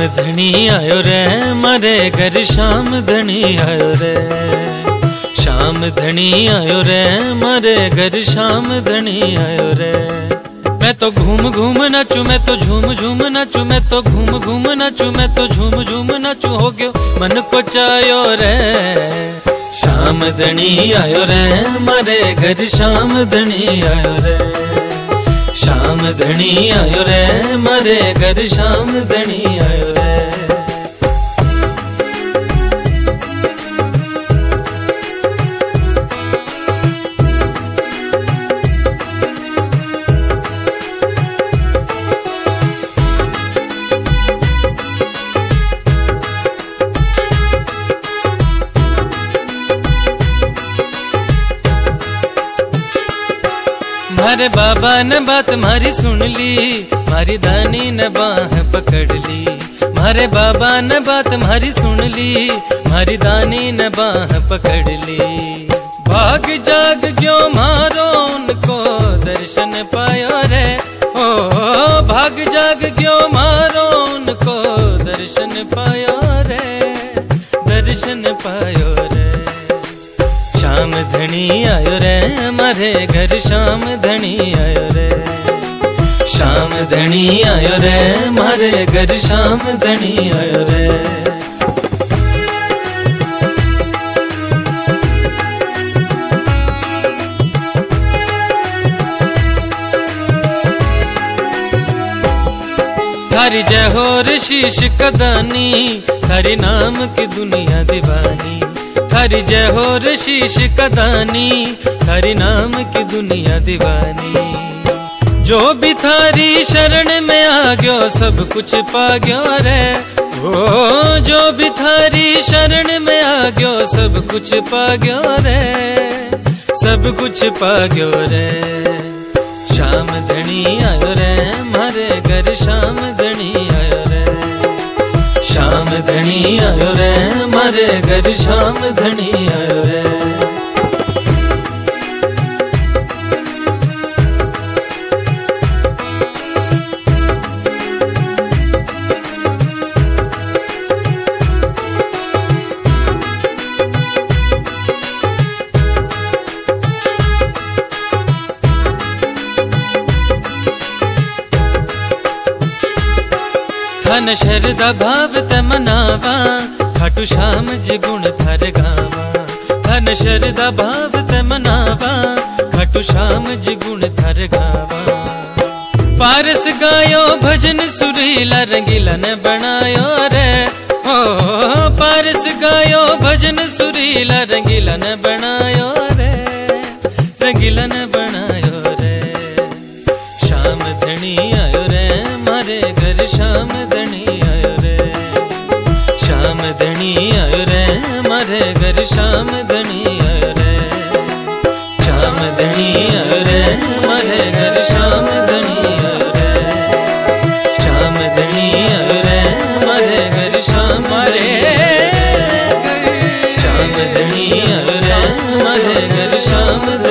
धनी आयो रे मारे घर शाम धनी आयो रे। शाम धनी आयो रे मारे घर शाम धनी आयो रे। मैं तो घूम घूम नाचू, मैं तो झूम झूम नाचू, मैं तो घूम घूम नाचू, मैं तो झूम झूम नाचू, हो गयो मन को चायो रे। शाम धनी आयो रे मारे घर शाम धनी आयो रे। शाम धनी आयो रे मारे घर शाम धनी आयो रे। मारे बाबा ने बात मारी सुन ली, मारी दानी ने बाह पकड़ ली। मारे बाबा ने बात मारी सुन ली, मारी दानी ने बाह पकड़ ली। भाग जाग क्यों मारो उनको दर्शन पायो रे। ओ भाग जाग क्यों मारो उनको दर्शन पायो रे, दर्शन पायो रे। शाम धनी आयो रे मारे घर शाम धनी आयो रे। शाम धनी आयो रे मारे घर शाम धनी आयो रे। थारी जय हो रे शीश कदानी, थारी नाम की दुनिया दीवानी। थारी जय हो रे शीश कदानी, थारी नाम की दुनिया दीवानी। जो भी थारी शरण में आ गयो सब कुछ पा गयो रे। ओ जो भी थारी शरण में आ गयो सब कुछ पा गयो रे, सब कुछ पा गयो रे। शाम धनी आयो रे मारे घर शाम धनी आयो रे। शाम धनी आयो रे मारे घर शाम धनी आयो रे। धन शरदा भाव ते मनावा, खाटू श्याम जी गुण थार गावा। धन शरदा भाव ते मनावा, खाटू श्याम जी गुण थार गावा। पारस गायो भजन सुरीला रंगीला ने बनायो रे। ओ पारस गायो भजन सुरीला रंगीला ने बनायो रे, रंगीला ने बनायो रे। शाम धनी आयो रे मारे घर शाम धनी आयो रे। शाम धनी आयो रे मारे घर शाम धनी आयो रे। शाम धनी आयो रे मारे घर शाम धनी आयो रे। शाम धनी आयो रे मारे घर शाम मारे। शाम धनी आयो रे मारे घर शाम।